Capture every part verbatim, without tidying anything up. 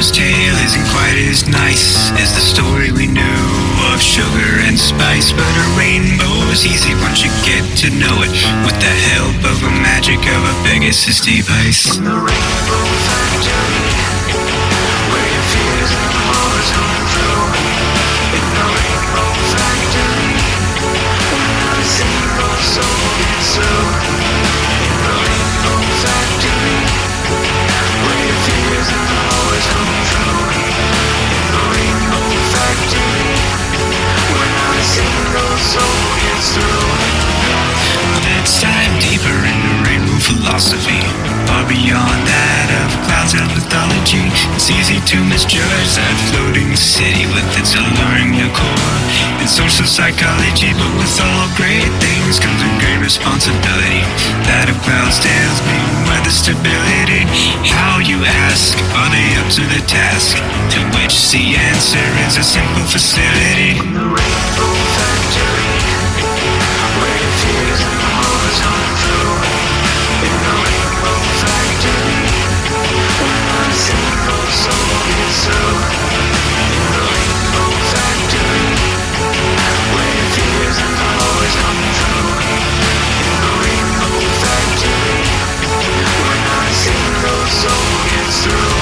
rainbow's tale isn't quite as nice as the story we knew of sugar and spice. But a rainbow's easy once you get to know it, with the help of a magic of a Pegasus device. In the rainbow factory, where your fears and horrors come true. In the rainbow factory, where not a single soul gets through. In the rainbow factory, where your fears and horrors come true. In the rainbow factory, where not a single soul gets through. Let's dive deeper into rainbow philosophy, far beyond that of clouds of mythology. It's easy to misjudge that floating city with its alluring decor and social psychology, but with all great things comes a great responsibility. That of clouds tales mean weather stability. How, you ask, are they up to the task? To which the answer is a simple facility. In the rainbow factory, where your fears and horrors come true. In the rainbow factory, where not a single soul gets through. In the rainbow factory, where your fears and horrors come true. In the rainbow factory, where not a single soul gets through.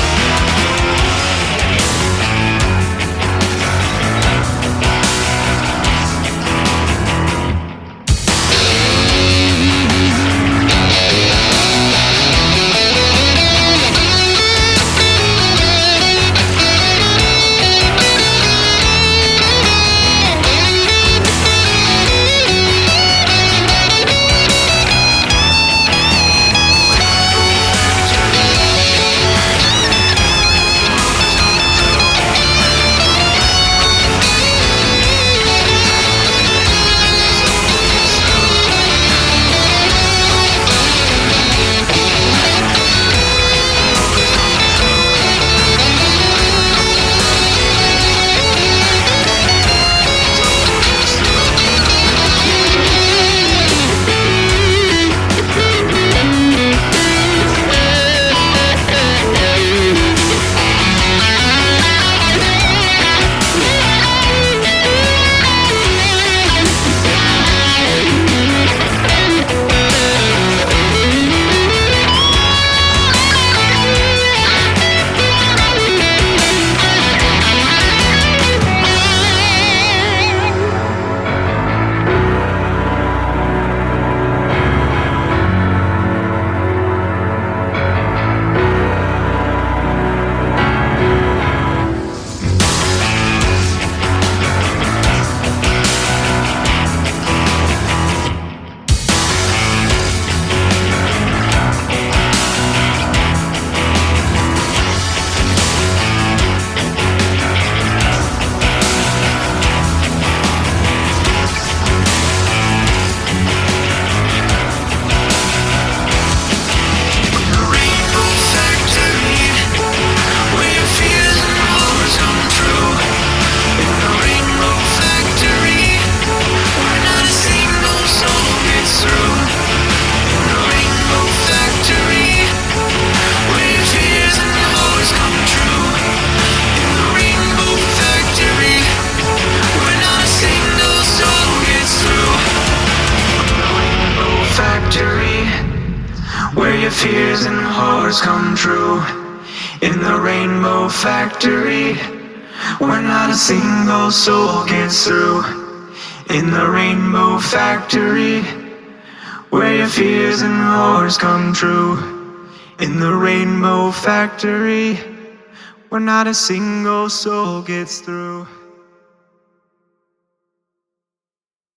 Where your fears and horrors come true. In the rainbow factory, where not a single soul gets through. In the rainbow factory, where your fears and horrors come true. In the rainbow factory, where not a single soul gets through.